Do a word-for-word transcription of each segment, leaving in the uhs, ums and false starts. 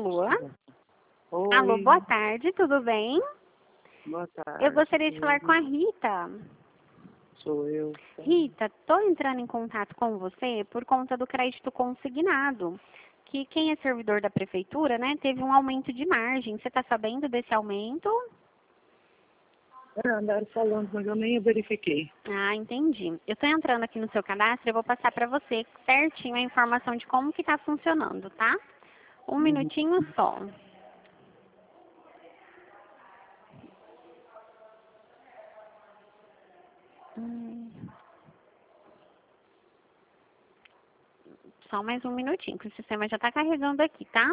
Alô? Oi. Alô, boa tarde, tudo bem? Boa tarde. Eu gostaria de falar com a Rita. Sou eu. Rita, estou entrando em contato com você por conta do crédito consignado. Que quem é servidor da prefeitura, né, teve um aumento de margem. Você está sabendo desse aumento? É, andaram falando, mas eu nem verifiquei. Ah, entendi. Eu estou entrando aqui no seu cadastro, eu vou passar para você certinho a informação de como que está funcionando, tá? Um minutinho só. Hum. Só mais um minutinho, que o sistema já está carregando aqui, tá?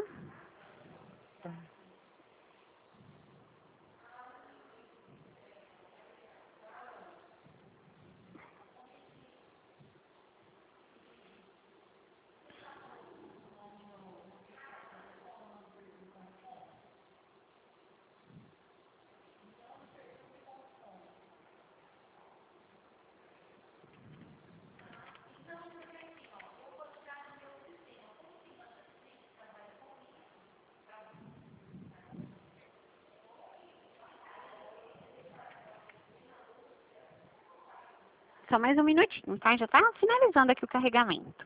Só mais um minutinho, tá? Já está finalizando aqui o carregamento.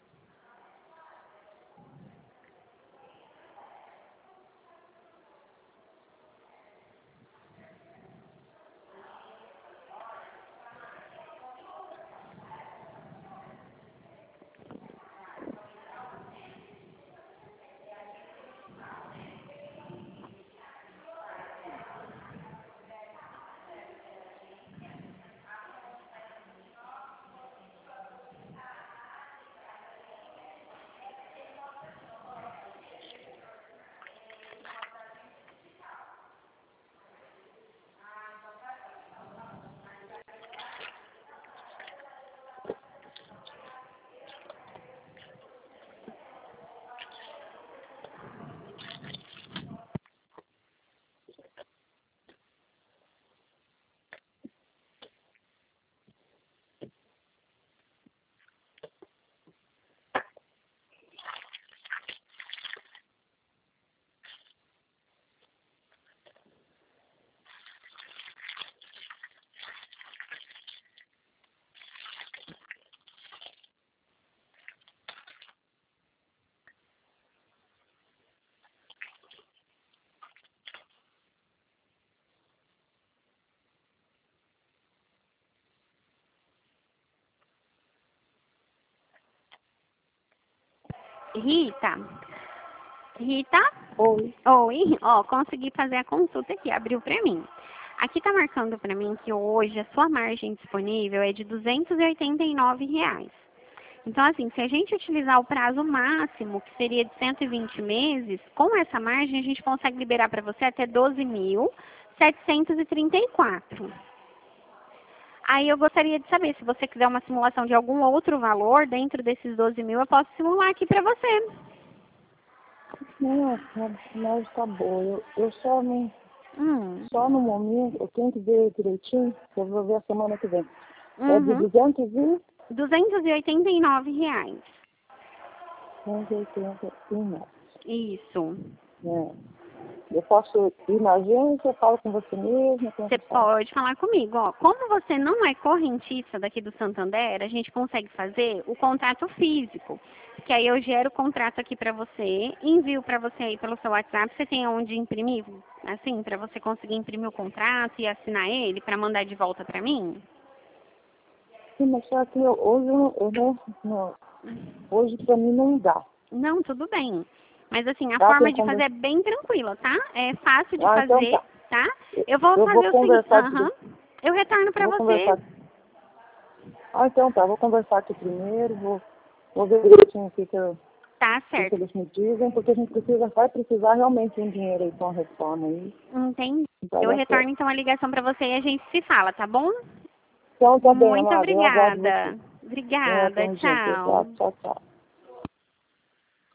Rita? Rita? Oi. Oi, ó, consegui fazer a consulta aqui, abriu para mim. Aqui tá marcando para mim que hoje a sua margem disponível é de duzentos e oitenta e nove reais. Então, assim, se a gente utilizar o prazo máximo, que seria de cento e vinte meses, com essa margem a gente consegue liberar para você até doze mil setecentos e trinta e quatro. Aí eu gostaria de saber, se você quiser uma simulação de algum outro valor dentro desses doze mil, eu posso simular aqui para você. Não, mas tá boa. Eu, eu só não. Hum. Só no momento, eu tenho que ver direitinho, eu vou ver a semana que vem. É de Uhum. duzentos e duzentos e oitenta e nove reais. oitenta e nove. Isso. É. Eu posso ir na agência, eu falo com você mesmo. Você pode falar comigo, ó. Como você não é correntista daqui do Santander, a gente consegue fazer o contrato físico. Que aí eu gero o contrato aqui pra você, envio pra você aí pelo seu WhatsApp. Você tem onde imprimir, assim, pra você conseguir imprimir o contrato e assinar ele pra mandar de volta pra mim? Sim, mas só que eu, hoje eu, eu não, não. Hoje pra mim não dá. Não, tudo bem. Mas assim, a Tá, forma tem de como... fazer é bem tranquila, tá? É fácil de Ah, então fazer, tá. tá? Eu vou Eu fazer vou o seguinte, conversar aham. aqui. Eu retorno Eu pra vou você. conversar. Ah, então tá. Vou conversar aqui primeiro. Vou, vou ver direitinho o que, que, eu, Tá o que, que certo. eles me dizem, porque a gente precisa, vai precisar realmente de um dinheiro aí com a reforma aí. Entendi. Vai Eu dar retorno certo. então a ligação pra você e a gente se fala, tá bom? Então tá bem, Muito amado. Eu aguardo você. obrigada. É, Obrigada. com jeito. Tchau. Tchau, tchau.